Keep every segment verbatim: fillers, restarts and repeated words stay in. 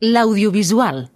L'audiovisual.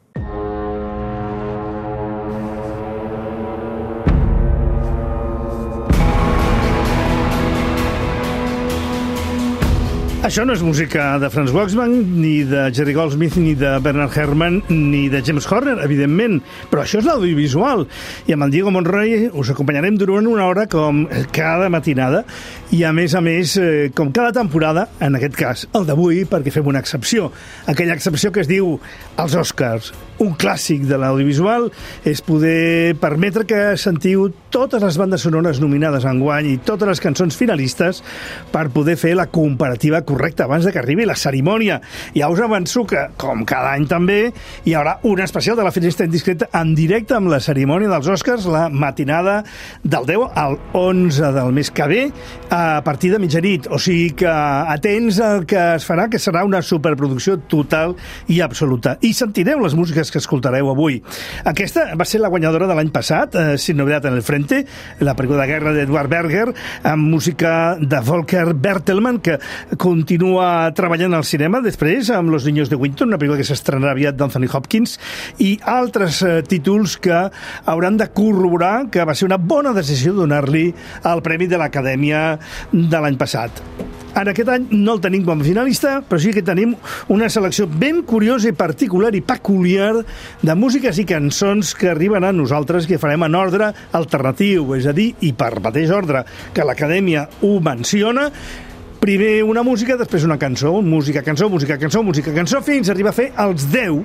Això no és música de Franz Waxman, ni de Jerry Goldsmith, ni de Bernard Herrmann, ni de James Horner, evidentment, però això és l'audiovisual. I amb el Diego Monroy us acompanyarem durant una hora com cada matinada i, a més a més, com cada temporada, en aquest cas, el d'avui, perquè fem una excepció. Aquella excepció que es diu els Oscars. Un clàssic de l'audiovisual és poder permetre que sentiu totes les bandes sonores nominades enguany i totes les cançons finalistes per poder fer la comparativa correcta abans de que arribi la cerimònia. Ja us avanço que, com cada any també, hi haurà un especial de la Finestra Indiscreta en directe amb la cerimònia dels Oscars, la matinada del deu al onze del mes que ve, a partir de mitjanit. O sigui que atents al que es farà, que serà una superproducció total i absoluta. I sentireu les músiques que escoltareu avui. Aquesta va ser la guanyadora de l'any passat, eh, Sin novedad en el frente, la pel·lícula de guerra d'Edward Berger, amb música de Volker Bertelmann, que continua treballant al cinema després amb Los niños de Winton, una pel·lícula que s'estrenarà aviat d'Anthony Hopkins, i altres eh, títols que hauran de corroborar que va ser una bona decisió donar-li el Premi de l'Acadèmia de l'any passat. En aquest any no el tenim com a finalista, però sí que tenim una selecció ben curiosa i particular i peculiar de músiques i cançons que arriben a nosaltres, que farem en ordre alternatiu, és a dir, i per mateix ordre que l'Acadèmia ho menciona. Primer una música, després una cançó, música, cançó, música, cançó, música, cançó, fins a arribar a fer els deu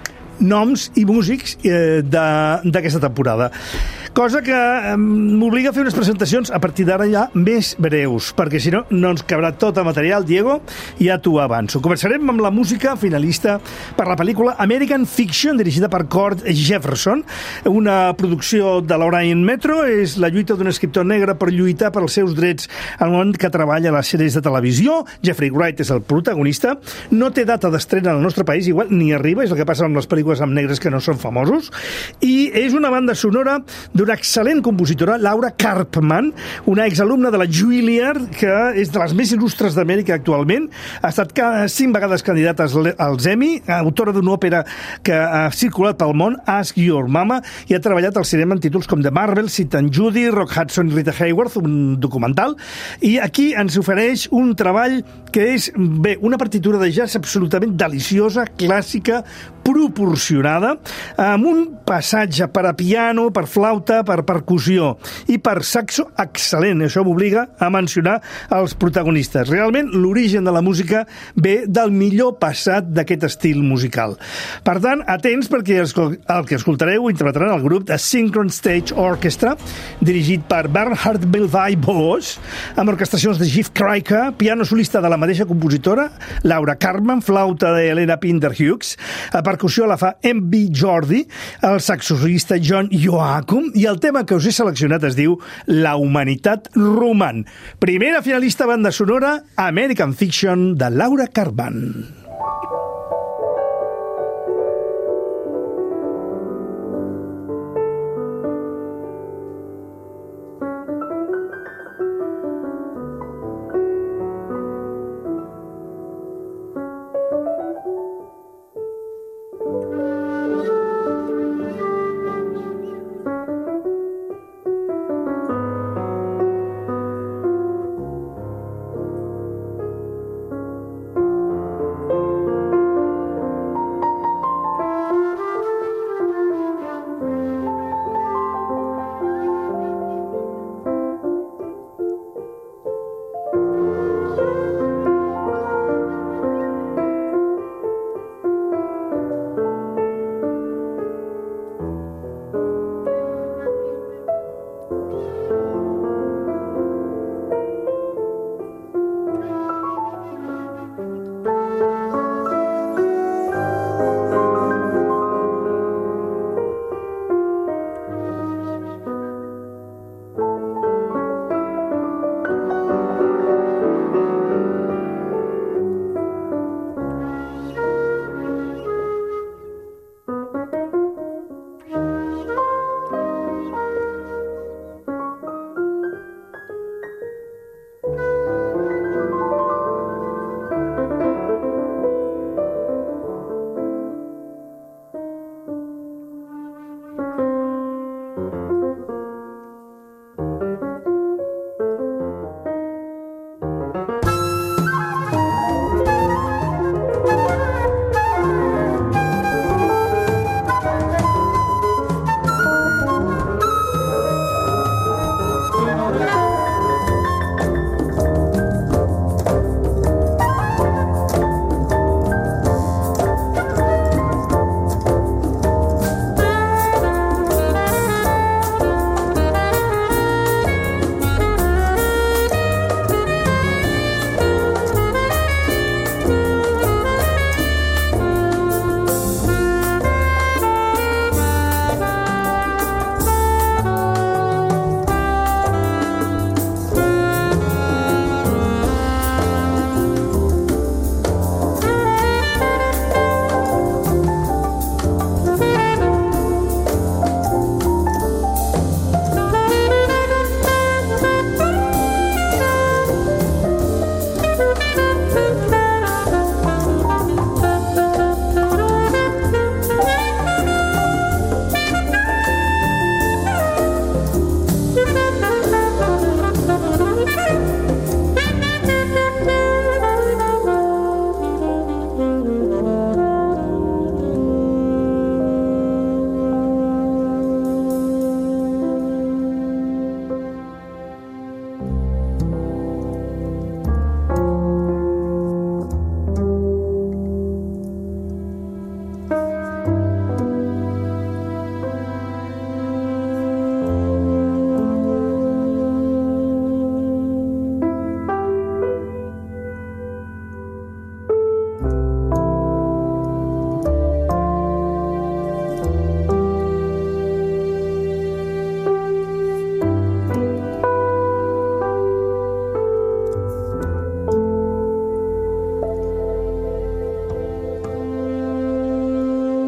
noms i músics eh, d'aquesta temporada. Cosa que eh, m'obliga a fer unes presentacions a partir d'ara ja més breus, perquè si no, no ens cabrà tot el material. Diego, ja t'ho avanço. Començarem amb la música finalista per la pel·lícula American Fiction, dirigida per Cord Jefferson, una producció de l'Orient Metro. És la lluita d'un escriptor negre per lluitar pels seus drets al moment que treballa a les sèries de televisió. Jeffrey Wright és el protagonista. No té data d'estrena al nostre país, igual ni arriba, és el que passa amb les pel·lícules amb negres que no són famosos, i és una banda sonora d'una excel·lent compositora, Laura Karpman, una exalumna de la Juilliard, que és de les més il·lustres d'Amèrica actualment. Ha estat cinc vegades candidata als Emmy, autora d'una òpera que ha circulat pel món, Ask Your Mama, i ha treballat al cinema en títols com The Marvels, Sid and Judy, Rock Hudson i Rita Hayworth, un documental, i aquí ens ofereix un treball que és, bé, una partitura de jazz absolutament deliciosa, clàssica, proporcionada, amb un passatge per a piano, per flauta, per percussió i per saxo excel·lent. Això m'obliga a mencionar els protagonistes. Realment, l'origen de la música ve del millor passat d'aquest estil musical. Per tant, atents, perquè el que escoltareu ho interpretaran el grup de Synchron Stage Orchestra, dirigit per Bernhard Belvay-Boos, amb orquestacions de Jeff Kryka, piano solista de la mateixa compositora, Laura Karpman, flauta d'Helena Pinder-Hughes, a percussió la fa M B Jordi, el saxofonista John Joachim, i el tema que us he seleccionat es diu La humanitat roman. Primera finalista banda sonora, American Fiction, de Laura Karpman.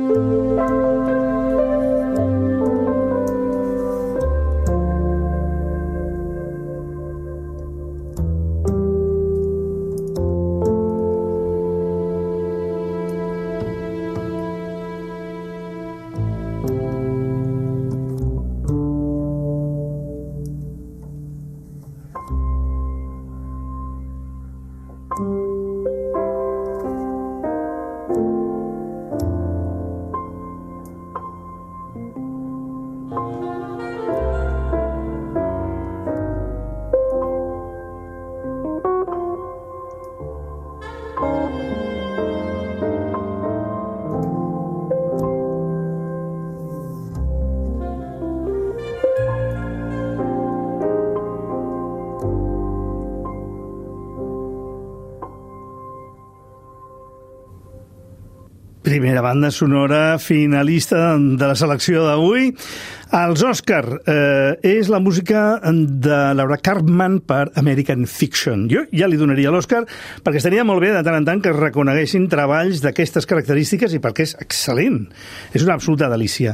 Primera banda sonora finalista de la selecció d'avui. Els Òscar eh, és la música de Laura Karpman per American Fiction. Jo ja li donaria l'Òscar perquè estaria molt bé de tant en tant que es reconeguessin treballs d'aquestes característiques i perquè és excel·lent. És una absoluta delícia.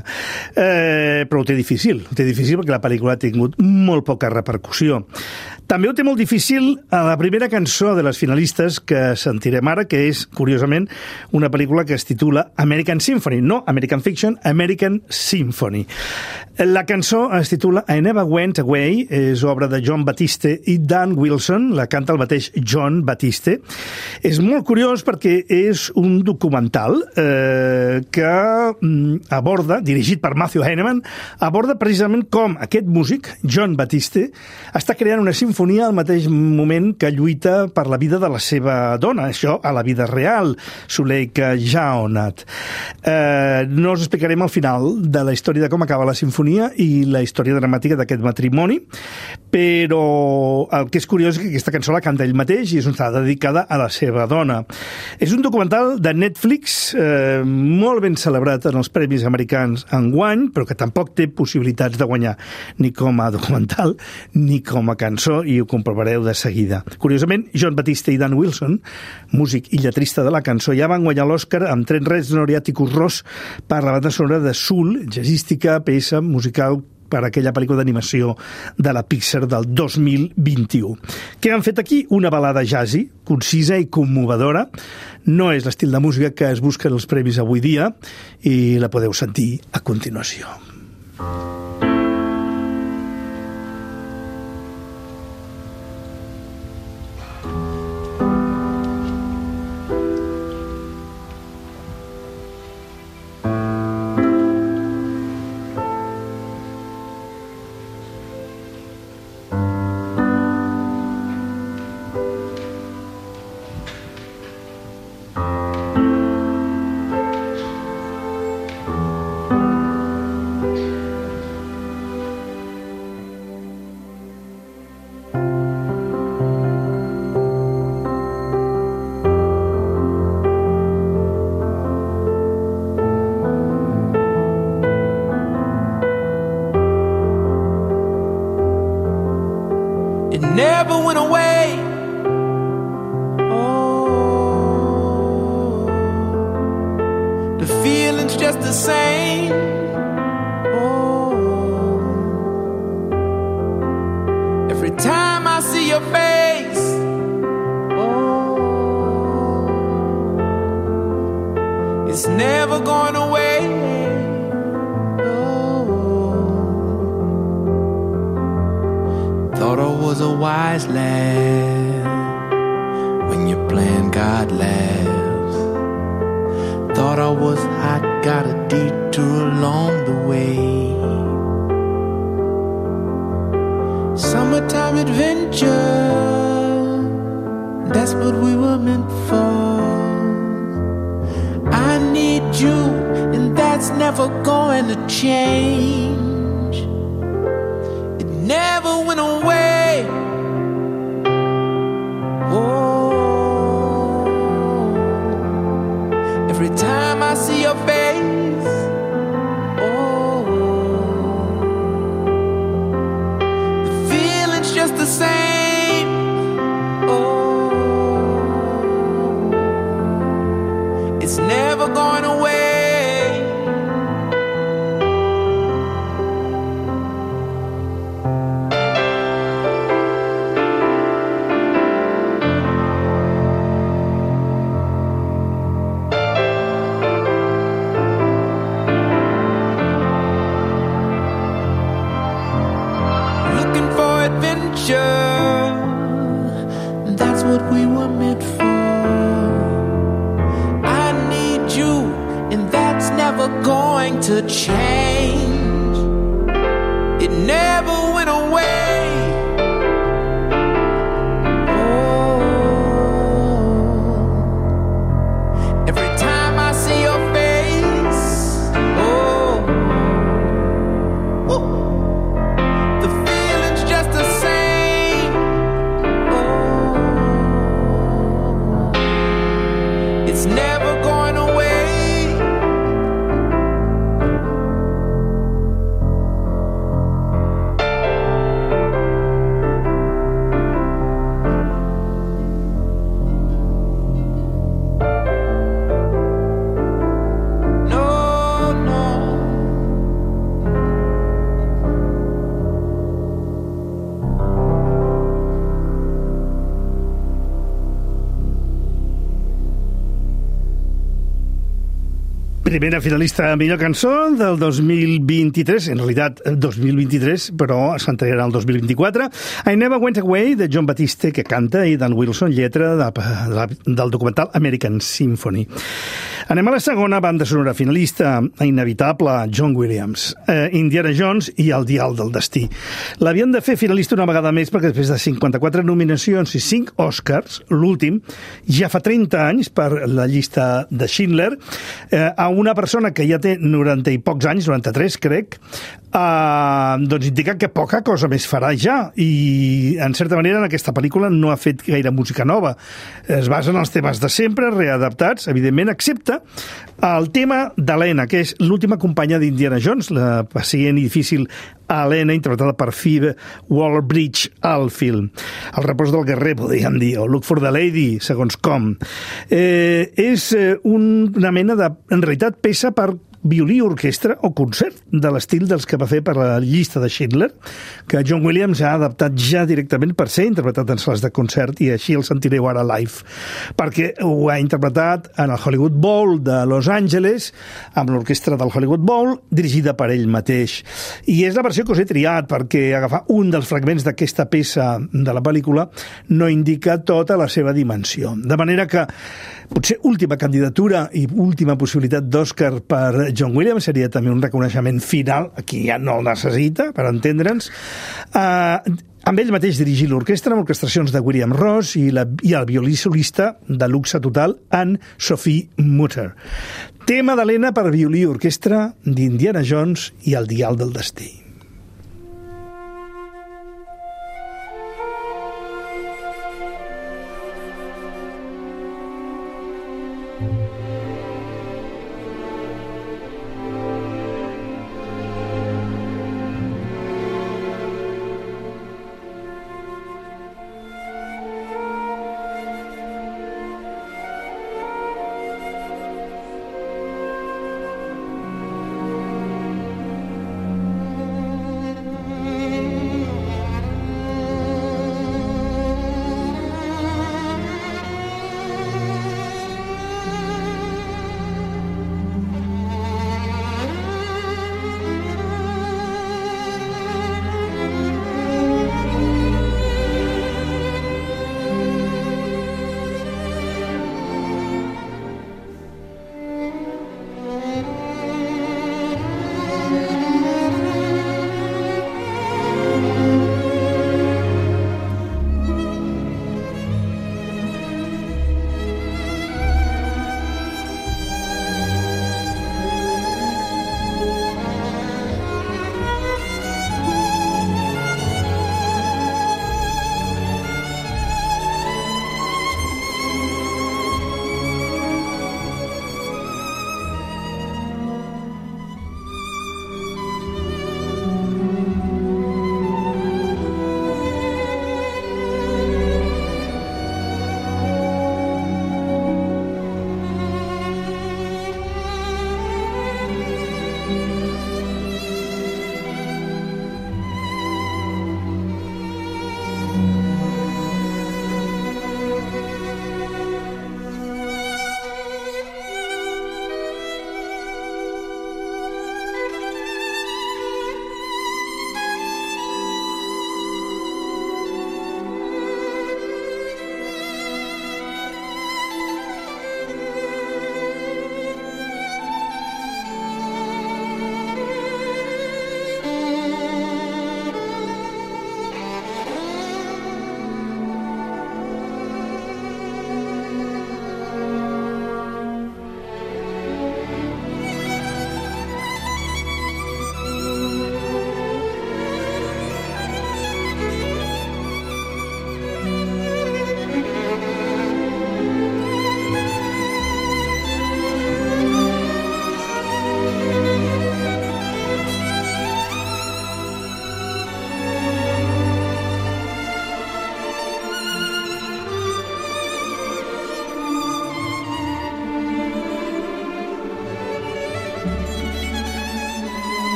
Eh, però ho té difícil. Ho té difícil perquè la pel·lícula ha tingut molt poca repercussió. També ho té molt difícil a la primera cançó de les finalistes que sentirem ara, que és, curiosament, una pel·lícula que es titula American Symphony. No American Fiction, American Symphony. La cançó es titula I Never Went Away, és obra de Jon Batiste i Dan Wilson, la canta el mateix Jon Batiste. És molt curiós perquè és un documental eh, que aborda, dirigit per Matthew Heineman, aborda precisament com aquest músic, Jon Batiste, està creant una sinfonia al mateix moment que lluita per la vida de la seva dona, això a la vida real, Suleika Jaunat. Eh, no us explicarem al final de la història de com acaba la sinfonia i la història dramàtica d'aquest matrimoni, però el que és curiós és que aquesta cançó la canta ell mateix i és una dedicada a la seva dona. És un documental de Netflix eh, molt ben celebrat en els Premis Americans enguany, però que tampoc té possibilitats de guanyar ni com a documental ni com a cançó, i ho comprovareu de seguida. Curiosament, Jon Batiste i Dan Wilson, músic i lletrista de la cançó, ja van guanyar l'Òscar amb Trent Reznor i Atticus Ross per la banda sonora de Soul, jazzística, peça musical per aquella pel·lícula d'animació de la Pixar del dos mil vint-i-u. Què han fet aquí? Una balada jazzy, concisa i commovedora. No és l'estil de música que es busca en els premis avui dia i la podeu sentir a continuació. Never went away. Oh, the feeling's just the same. Oh, every time I see your face. Oh, it's never going away. Thought I was a wise lad when your plan got laughs. Thought I was hot, got a detour along the way. Summertime adventure, that's what we were meant for. I need you, and that's never going to change. Never went away. Oh, every time I see your face. Oh, the feeling's just the same. Oh, it's never going away. never going to change. It never went away. Oh, every time I see your face, oh, oh, the feeling's just the same. Oh, it's never going away. Primera finalista a millor cançó del dos mil vint-i-tres, en realitat dos mil vint-i-tres, però s'entregarà el dos mil vint-i-quatre. I Never Went Away, de John Batiste, que canta, i Dan Wilson, lletra de, de, del documental American Symphony. Anem a la segona banda sonora finalista, inevitable, John Williams, eh, Indiana Jones i El dial del destí. L'havien de fer finalista una vegada més perquè després de cinquanta-quatre nominacions i cinc Oscars, l'últim, ja fa trenta anys per la llista de Schindler, eh, a una persona que ja té noranta i pocs anys, noranta-tres crec, eh, doncs indica que poca cosa més farà ja, i en certa manera en aquesta pel·lícula no ha fet gaire música nova. Es basa en els temes de sempre, readaptats, evidentment, excepte el tema d'Helena, que és l'última companya d'Indiana Jones, la pacient i difícil Helena, interpretada per Phoebe Waller-Bridge al film. El repòs del guerrer, podríem dir, o Look for the Lady, segons com. Eh, és un, una mena de, en realitat, peça per violí, orquestra o concert de l'estil dels que va fer per la llista de Schindler, que John Williams ha adaptat ja directament per ser interpretat en sales de concert, i així el sentireu ara live, perquè ho ha interpretat en el Hollywood Bowl de Los Angeles, amb l'orquestra del Hollywood Bowl, dirigida per ell mateix. I és la versió que us he triat, perquè agafar un dels fragments d'aquesta peça de la pel·lícula no indica tota la seva dimensió. De manera que potser última candidatura i última possibilitat d'Oscar per John Williams seria també un reconeixement final, aquí ja no el necessita, per entendre'ns, eh, amb ell mateix dirigir l'orquestra, amb orquestracions de William Ross i, la, i el violí solista de luxe total, en Sophie Mutter. Tema d'Helena per violí i orquestra d'Indiana Jones i El dial del destí.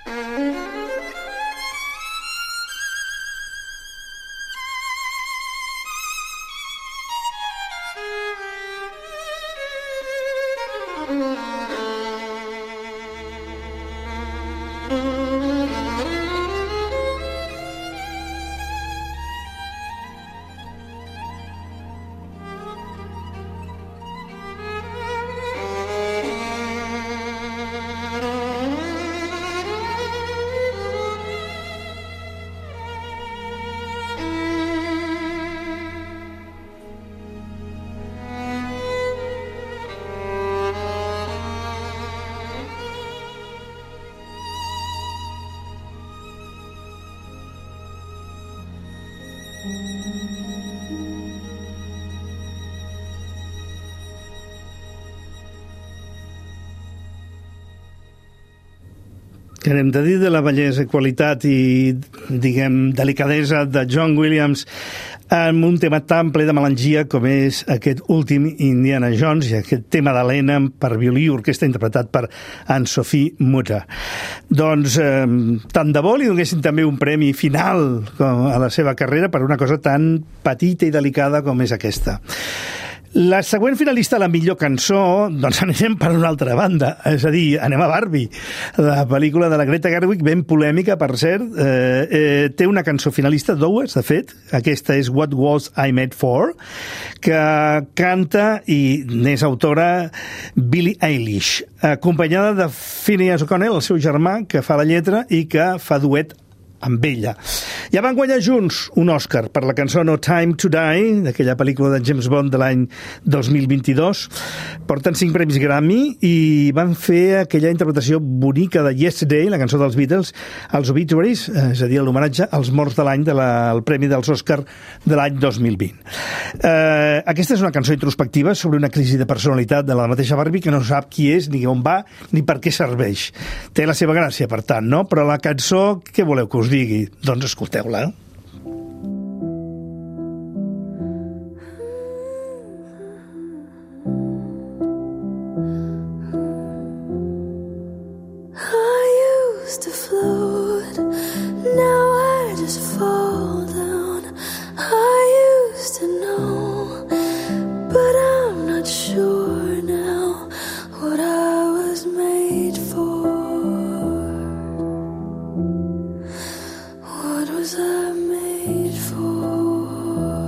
Que hem de dir de la bellesa, qualitat i, diguem, delicadesa de John Williams amb un tema tan ple de melangia com és aquest últim Indiana Jones i aquest tema d'Helena per violí i orquestra interpretat per Anne-Sophie Mutter. Doncs eh, tant de bo li donessin també un premi final com a la seva carrera per una cosa tan petita i delicada com és aquesta. La següent finalista a la millor cançó, doncs anem per una altra banda, és a dir, anem a Barbie, la pel·lícula de la Greta Gerwig, ben polèmica, per cert, eh, eh, té una cançó finalista, dues, de fet, aquesta és What Was I Made For, que canta i n'és autora Billie Eilish, acompanyada de Phineas O'Connell, el seu germà, que fa la lletra i que fa duet amb ella. Ja van guanyar junts un Òscar per la cançó No Time to Die, d'aquella pel·lícula de James Bond de l'any dos mil vint-i-dos. Porten cinc premis Grammy i van fer aquella interpretació bonica de Yesterday, la cançó dels Beatles, als Obituaries, és a dir, l'homenatge als morts de l'any del Premi dels Òscar de l'any dos mil vint. Eh, aquesta és una cançó introspectiva sobre una crisi de personalitat de la mateixa Barbie que no sap qui és, ni on va, ni per què serveix. Té la seva gràcia, per tant, no? Però la cançó, què voleu que us digui? Doncs escolteu-la. I used to float, now I just fall down. I used to know, but I'm not sure now what I was made for. What was I made for?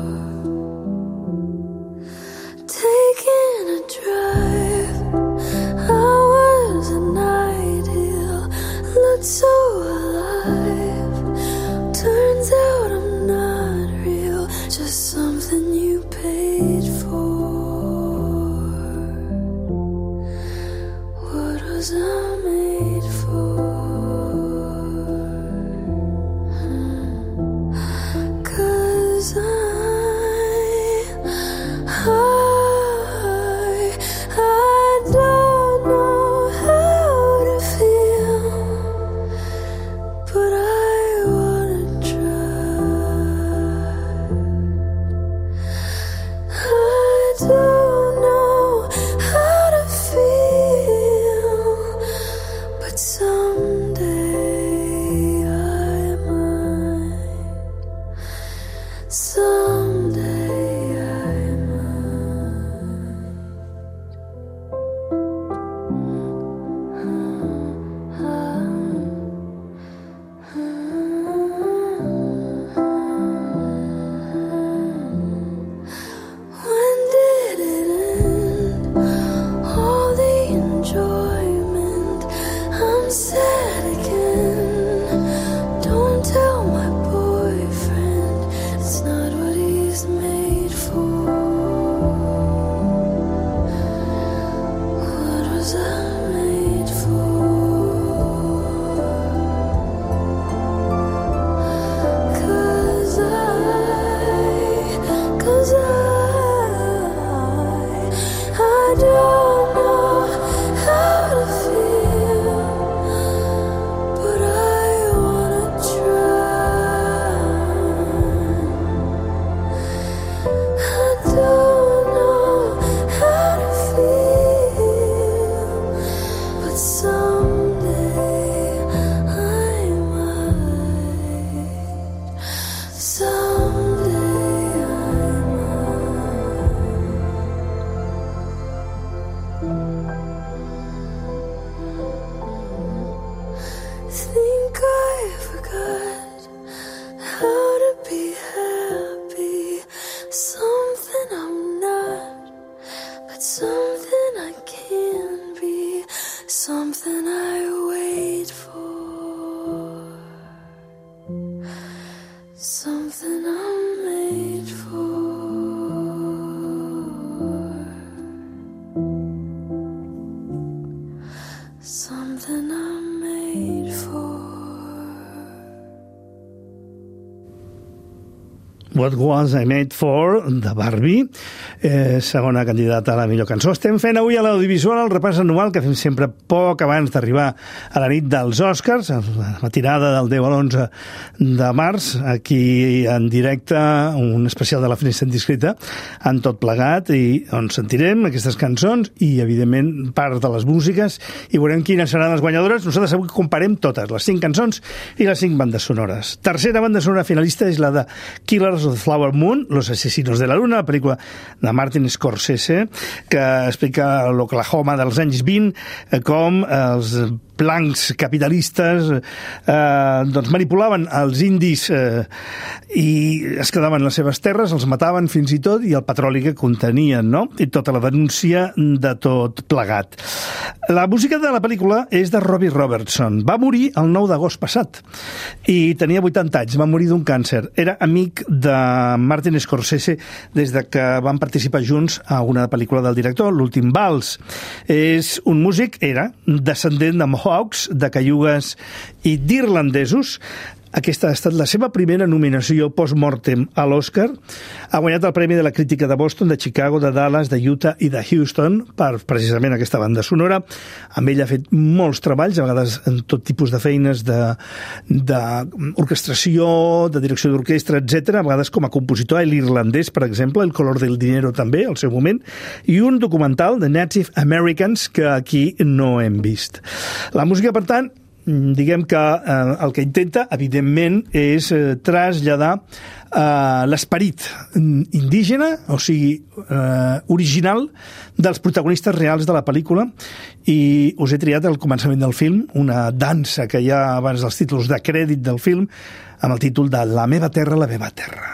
Taking a drive, I was an ideal, looked so alive. Turns out I'm not real, just something you paid for. What was I made for? forgot how to be happy. Something I'm not, but something I can be. Something I wait for. Something I'm made for. Something I'm made for. What Was I Made For, de Barbie, eh, segona candidata a la millor cançó. Estem fent avui a l'Audiovisual el repàs anual que fem sempre poc abans d'arribar a la nit dels Oscars, a la matinada del deu a l'onze de març, aquí en directe, un especial de la Finestra Indiscreta, en tot plegat, i on sentirem aquestes cançons i, evidentment, part de les músiques, i veurem quines seran les guanyadores. Nosaltres avui comparem totes, les cinc cançons i les cinc bandes sonores. Tercera banda sonora finalista és la de Killers of the Flower Moon, Los Asesinos de la Luna, la pel·lícula de Martin Scorsese, que explica l'Oklahoma dels anys vint, com els blancs capitalistes eh, doncs manipulaven els indis eh, i es quedaven les seves terres, els mataven fins i tot, i el petroli que contenien, no? I tota la denúncia de tot plegat. La música de la pel·lícula és de Robbie Robertson. Va morir el nou d'agost passat i tenia vuitanta anys, va morir d'un càncer. Era amic de Martin Scorsese des de que van participar junts a una pel·lícula del director, L'últim vals. És un músic, era descendent de Mohawks, de cayugues i d'irlandesos. Aquesta ha estat la seva primera nominació post-mortem a l'Oscar. Ha guanyat el Premi de la Crítica de Boston, de Chicago, de Dallas, de Utah i de Houston per precisament aquesta banda sonora. Amb ell ha fet molts treballs, a vegades en tot tipus de feines d'orquestració, de, de direcció d'orquestra, etcètera. A vegades com a compositor, l'irlandès, per exemple, El color del dinero també, al seu moment, i un documental de Native Americans que aquí no hem vist. La música, per tant, diguem que eh, el que intenta, evidentment, és eh, traslladar eh, l'esperit indígena, o sigui, eh, original, dels protagonistes reals de la pel·lícula, i us he triat al començament del film una dansa que hi ha abans dels títols de crèdit del film, amb el títol de La meva terra, la meva terra.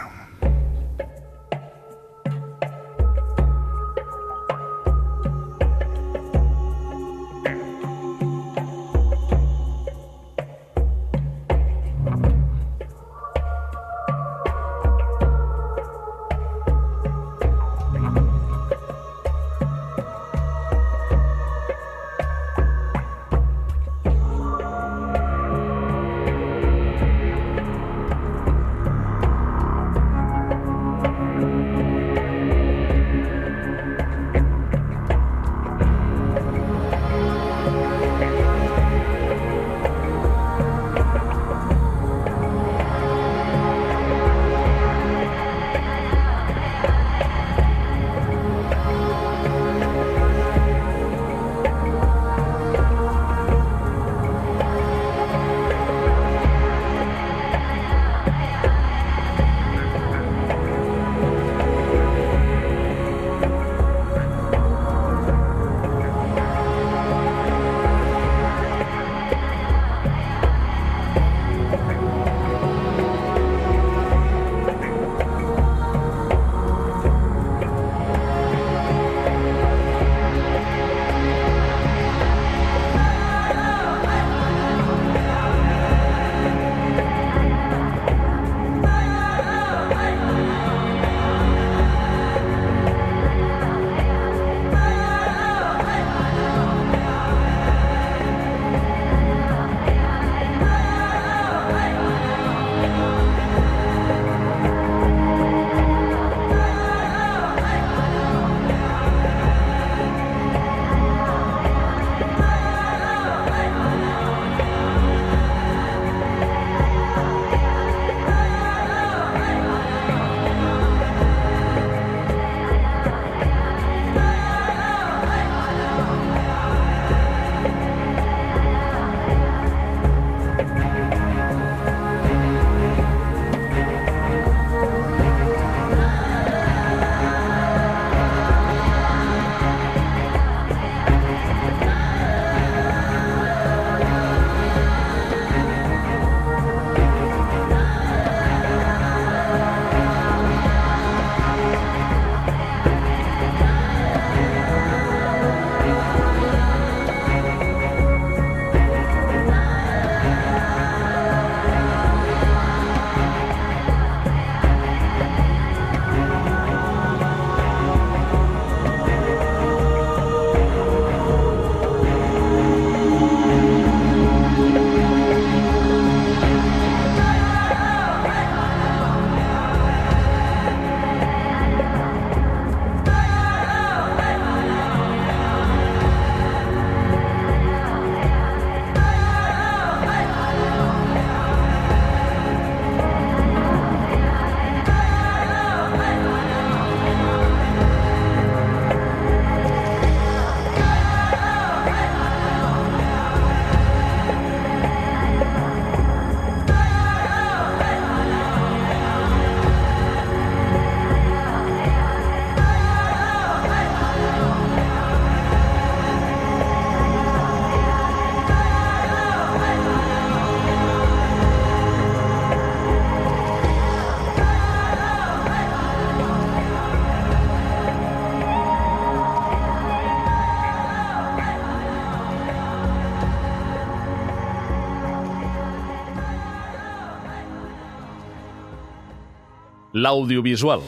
l'audiovisual.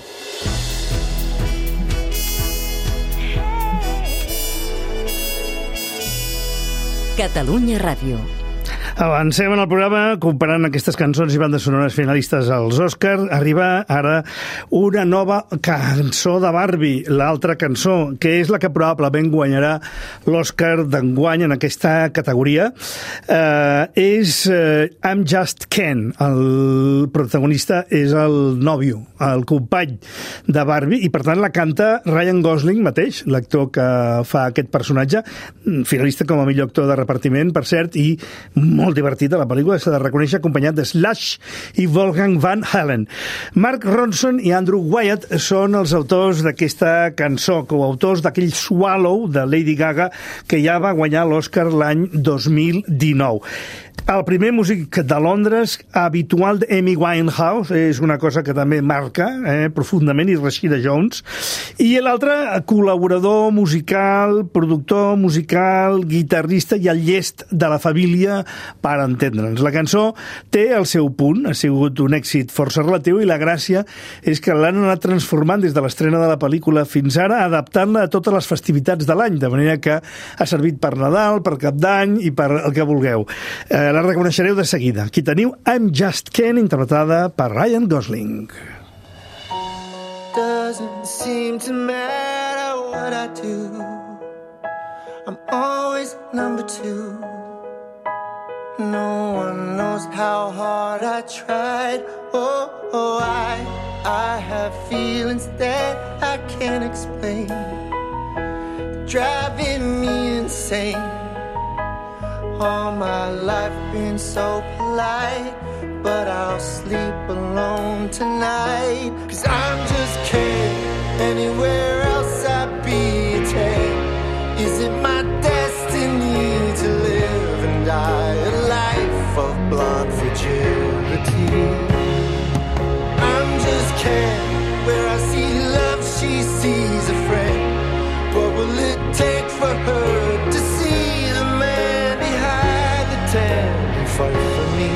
Catalunya Ràdio. Avancem en el programa comparant aquestes cançons i bandes sonores finalistes als Òscar. Arriba ara una nova cançó de Barbie, l'altra cançó, que és la que probablement guanyarà l'Òscar d'enguany en aquesta categoria. Eh, és eh, I'm Just Ken. El protagonista és el nòvio, el company de Barbie, i per tant la canta Ryan Gosling mateix, l'actor que fa aquest personatge, finalista com a millor actor de repartiment, per cert, i molt divertida la pel·lícula, s'ha de reconèixer, acompanyat de Slash i Wolfgang Van Halen. Mark Ronson i Andrew Wyatt són els autors d'aquesta cançó, coautors d'aquell Swallow de Lady Gaga, que ja va guanyar l'Oscar l'any dos mil dinou. El primer músic de Londres, habitual d'Amy Winehouse, és una cosa que també marca eh, profundament, i Rashida Jones, i l'altre, col·laborador musical, productor musical, guitarrista i el llest de la família, per entendre'ns. La cançó té el seu punt, ha sigut un èxit força relatiu, i la gràcia és que l'han anat transformant des de l'estrena de la pel·lícula fins ara, adaptant-la a totes les festivitats de l'any, de manera que ha servit per Nadal, per Cap d'Any i per el que vulgueu. Eh, la reconeixereu de seguida. Aquí teniu I'm Just Ken, interpretada per Ryan Gosling. Doesn't seem to matter what I do, I'm always number two. No one knows how hard I tried. Oh, oh, I, I have feelings that I can't explain, driving me insane. All my life been so polite, but I'll sleep alone tonight. Cause I'm just kidding, anywhere else I'd be a ten. Is it my destiny to live and die a life of blonde fragility? I'm just kidding, where I see love she sees a friend. What will it take for her to see the man behind the tent and fight for me?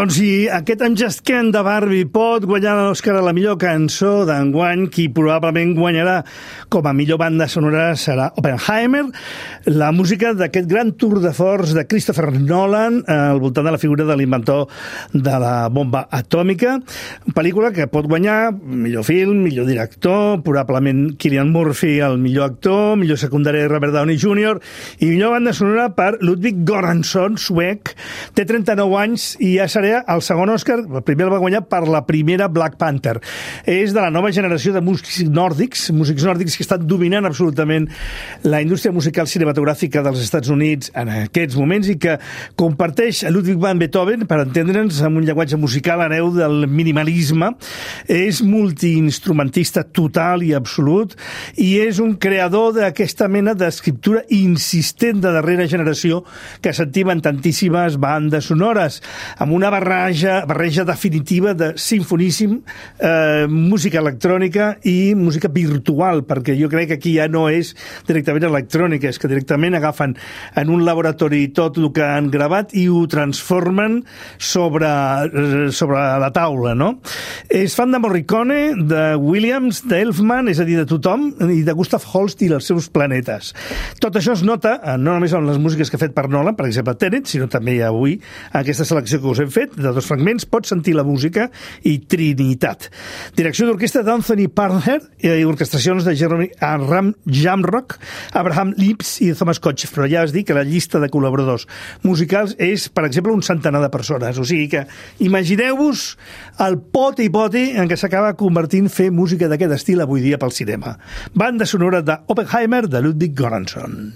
Doncs si aquest I'm Just Ken de Barbie pot guanyar l'Òscar a la millor cançó d'enguany, qui probablement guanyarà com a millor banda sonora serà Oppenheimer, la música d'aquest gran tour de force de Christopher Nolan al voltant de la figura de l'inventor de la bomba atòmica, pel·lícula que pot guanyar millor film, millor director, probablement Cillian Murphy el millor actor, millor secundari Robert Downey júnior i millor banda sonora per Ludwig Göransson, suec, té trenta-nou anys i ja serà el segon Òscar. El primer el va guanyar per la primera Black Panther. És de la nova generació de músics nòrdics, músics nòrdics que estan dominant absolutament la indústria musical cinematogràfica dels Estats Units en aquests moments i que comparteix a Ludwig van Beethoven, per entendre'ns, amb un llenguatge musical hereu del minimalisme. És multiinstrumentista total i absolut i és un creador d'aquesta mena d'escriptura insistent de darrera generació que sentim en tantíssimes bandes sonores, amb una barreja, barreja definitiva de sinfoníssim, eh, música electrònica i música virtual, perquè jo crec que aquí ja no és directament electrònica, és que directament agafen en un laboratori tot el que han gravat i ho transformen sobre, sobre la taula, no? És fan de Morricone, de Williams, d'Elfman, és a dir, de tothom, i de Gustav Holst i els seus planetes. Tot això es nota, no només en les músiques que ha fet per Nolan, per exemple Tenet, sinó també avui aquesta selecció que us hem fet, de dos fragments, pots sentir la música i Trinitat. Direcció d'orquestra d'Anthony Parher i orquestracions de Jeremy Aram Jamrock, Abraham Lips i Thomas Koch, però ja es dic que la llista de col·laboradors musicals és, per exemple, un centenar de persones. O sigui que imagineu-vos el poti-poti en què s'acaba convertint fer música d'aquest estil avui dia pel cinema. Banda sonora d'Oppenheimer de Ludwig Göransson.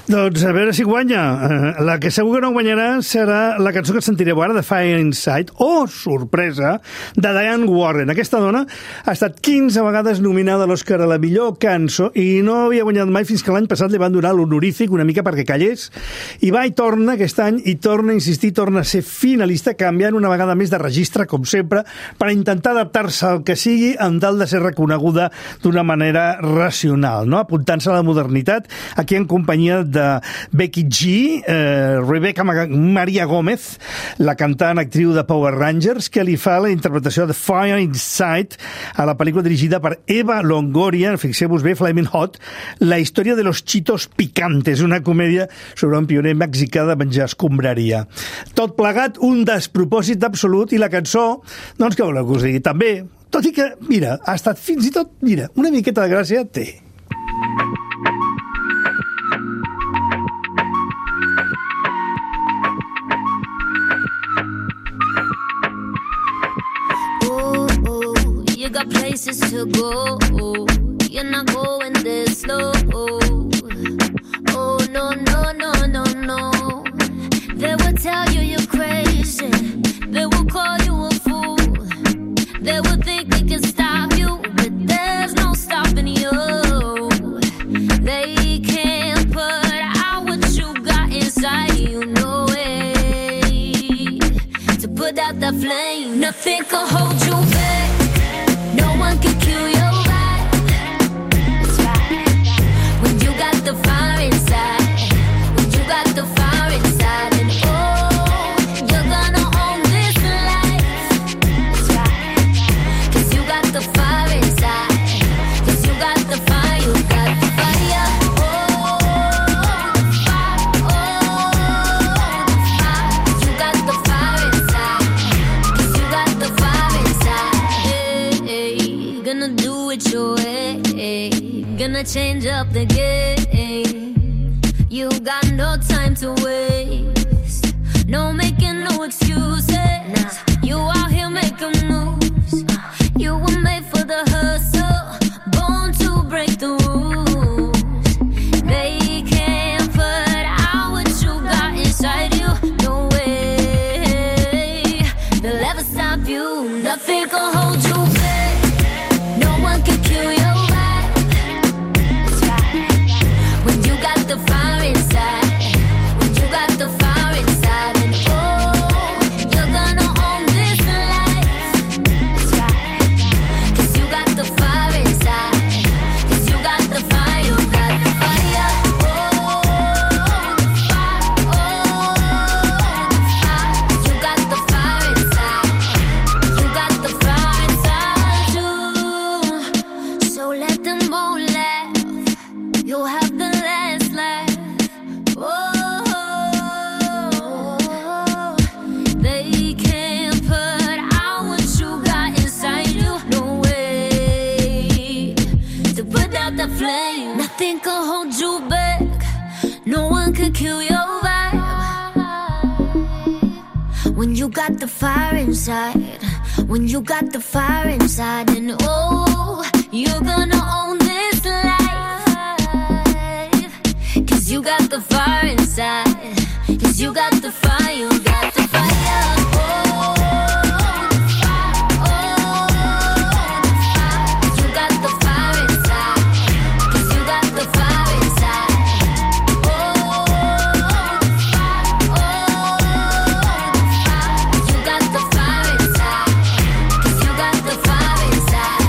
Doncs a veure si guanya. La que segur que no guanyarà serà la cançó que sentireu ara, de Fire Inside, o, oh, sorpresa, de Diane Warren. Aquesta dona ha estat quinze vegades nominada a l'Oscar a la millor cançó i no havia guanyat mai fins que l'any passat li van donar l'honorífic una mica perquè callés. I va i torna aquest any i torna a insistir, torna a ser finalista, canviant una vegada més de registre, com sempre, per intentar adaptar-se al que sigui en tal de ser reconeguda d'una manera racional, no? Apuntant-se a la modernitat, aquí en companyia de de Becky G, eh, Rebecca Maria Gómez, la cantant actriu de Power Rangers, que li fa la interpretació de Fire Inside a la pel·lícula dirigida per Eva Longoria, fixeu-vos bé, Flaming Hot, la història de los chitos picantes, una comèdia sobre un pioner mexicà de menjar escombraria. Tot plegat, un despropòsit absolut, i la cançó, doncs què voleu que us digui? També, tot i que, mira, ha estat fins i tot, mira, una miqueta de gràcia té. You got places to go. You're not going this slow. Oh, no, no, no, no, no. They will tell you you're crazy. They will call you a fool. They will think they can stop you, but there's no stopping you. They can't put out what you got inside you. No way to put out the flame. Nothing can hold you back. No one can kill your vibe. That's right. When you got the fire inside, when you got the fire inside, and oh, you're gonna own this life. That's right. Cause you got the fire inside. Cause you got the fire, you got the fire. Oh, the fire, oh, the fire. You got the fire inside. Cause you got the fire inside. Gonna do it your way, gonna change up the game. You got no time to waste, no making no excuses. You out here making moves, you were made for the hustle, born to break the rules. They can't put out what you got inside you. No way they'll ever stop you. Nothing can hold you back. Can kill your vibe. That's right. When you got the fire inside, when you got the fire inside, and oh, you're gonna own this life. That's right. Cause you got the fire inside. Cause you got the fire, you got the fire. Oh, the fire, oh, the fire. You got the fire inside. You got the fire inside you. So let them all laugh. You'll have the last laugh. Oh, they can't put out what you got inside you. No way to put out the flame. Nothing can hold you back. No one can kill your vibe. When you got the fire inside, when you got the fire inside, and oh, you're gonna own this life. Cause you got the fire inside. Cause you got the fire, you got the fire. Oh, the fire, oh, the fire. You got the fire inside. Cause you got the fire inside. Oh, the fire, oh, the fire. You got the fire inside. Cause you got the fire inside.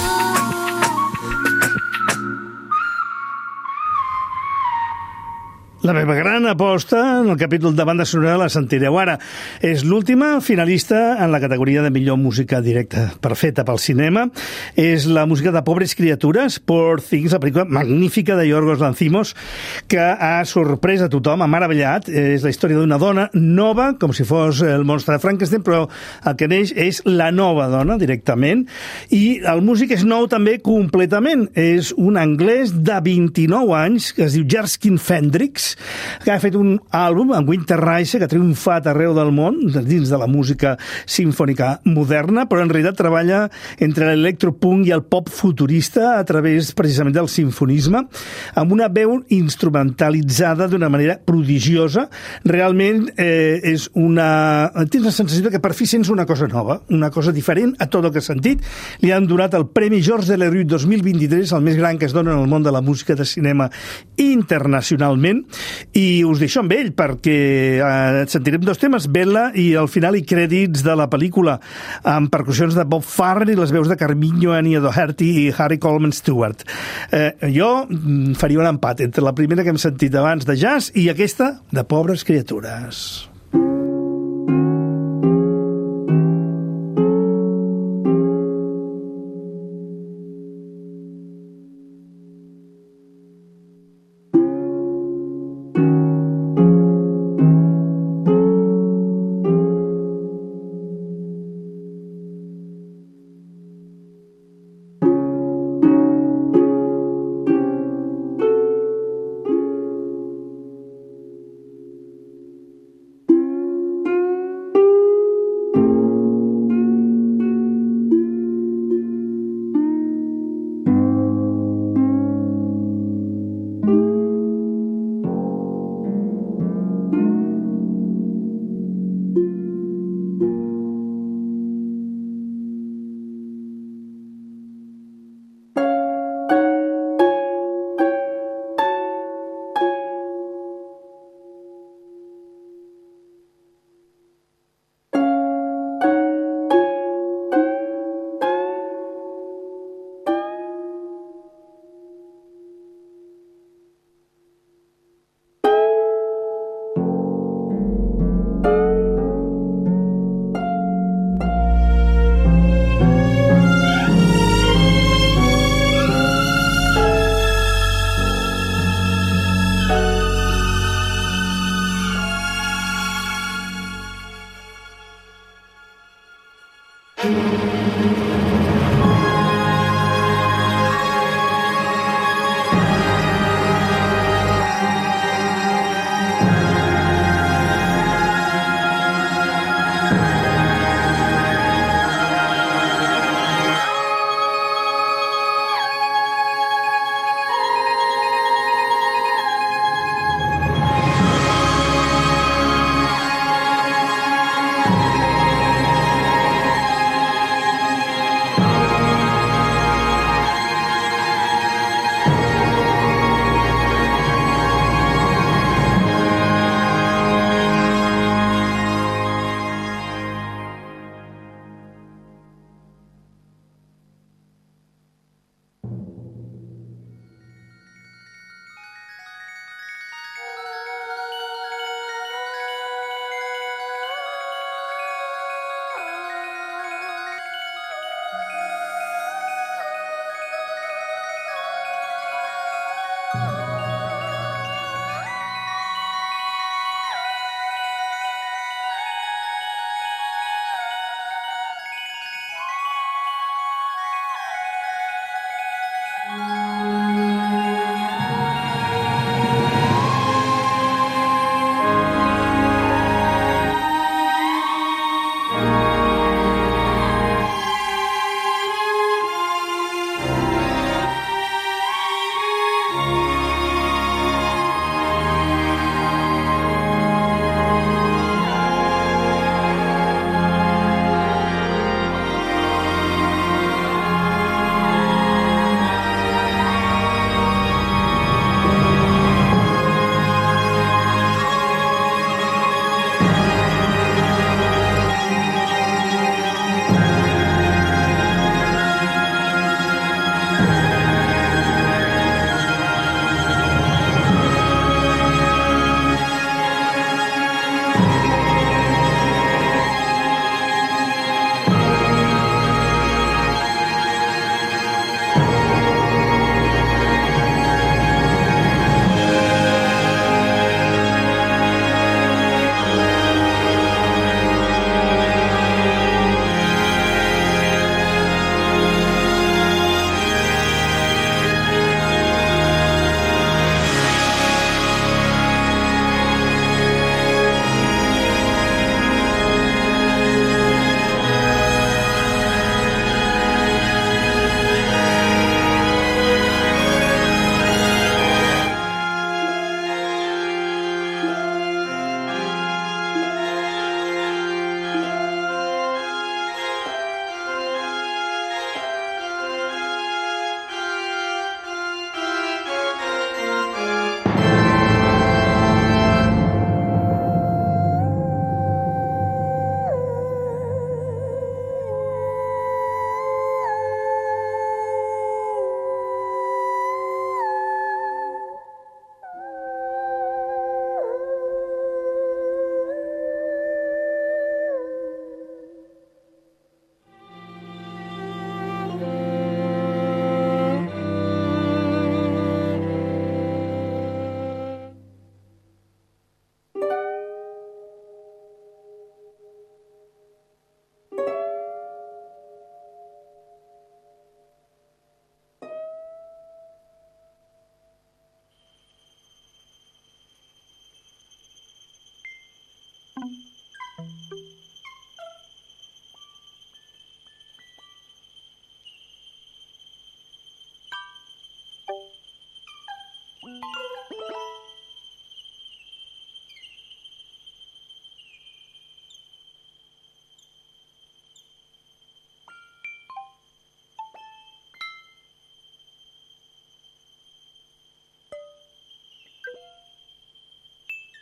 La meva gran aposta en el capítol de banda sonora la sentireu ara. És l'última finalista en la categoria de millor música directa perfecta pel cinema. És la música de Pobres criatures, Poor Things, la pel·lícula magnífica de Yorgos Lanthimos, que ha sorprès a tothom, ha meravellat. És la història d'una dona nova, com si fos el monstre de Frankenstein, però el que neix és la nova dona, directament. I el músic és nou també completament. És un anglès de vint-i-nou anys, que es diu Jerskin Fendrix, Units, que ha fet un àlbum amb Winterreise que ha triomfat arreu del món, dins de la música sinfònica moderna, però en realitat treballa entre l'electropunk i el pop futurista a través precisament del sinfonisme, amb una veu instrumentalitzada d'una manera prodigiosa. Realment eh, és una... Tens la sensació que per fi sents una cosa nova, una cosa diferent a tot el que has sentit. Li han donat el Premi Georges Delerue dos mil vint-i-tres, el més gran que es dona en el món de la música de cinema internacionalment, i us deixo amb ell perquè eh, sentirem dos temes, Bella i al final i crèdits de la pel·lícula, amb percussions de Bob Farren i les veus de Carminho, Anya Doherty i Harry Coleman Stewart. Eh, jo faria un empat entre la primera que hem sentit abans de jazz i aquesta de Pobres criatures.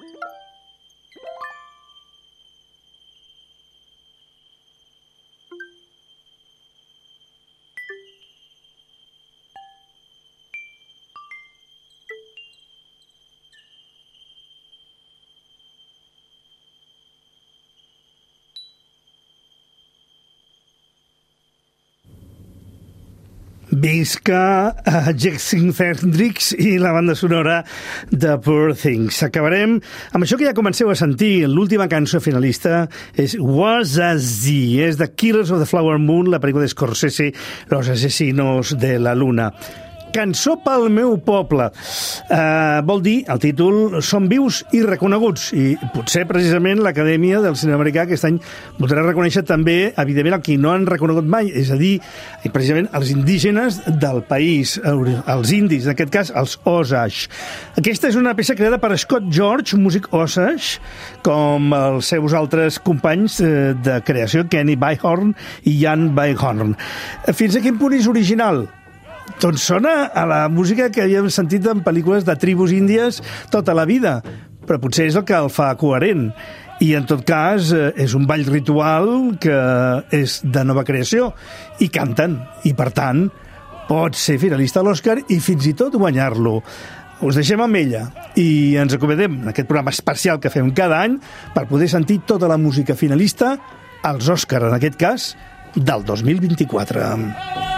Visca a Jackson Hendrix i la banda sonora de Poor Things. Acabarem amb això que ja comenceu a sentir. L'última cançó finalista és Was a Z, és de Killers of the Flower Moon, la pel·lícula de Scorsese, Los asesinos de la luna. Cançó pel meu poble. Uh, vol dir, el títol, Som vius i reconeguts. I potser precisament l'Acadèmia del Cinema Americà aquest any voldrà reconèixer també, evidentment, el que no han reconegut mai, és a dir, precisament els indígenes del país, els indis, en aquest cas, els Osage. Aquesta és una peça creada per Scott George, músic Osage, com els seus altres companys de creació, Kenny Byhorn i Jan Byhorn. Fins a quin punt és original? Doncs sona a la música que havíem sentit en pel·lícules de tribus índies tota la vida, però potser és el que el fa coherent. I, en tot cas, és un ball ritual que és de nova creació, i canten, i, per tant, pot ser finalista a l'Oscar i fins i tot guanyar-lo. Us deixem amb ella i ens acomodem en aquest programa especial que fem cada any per poder sentir tota la música finalista als Oscar, en aquest cas, del dos mil vint-i-quatre.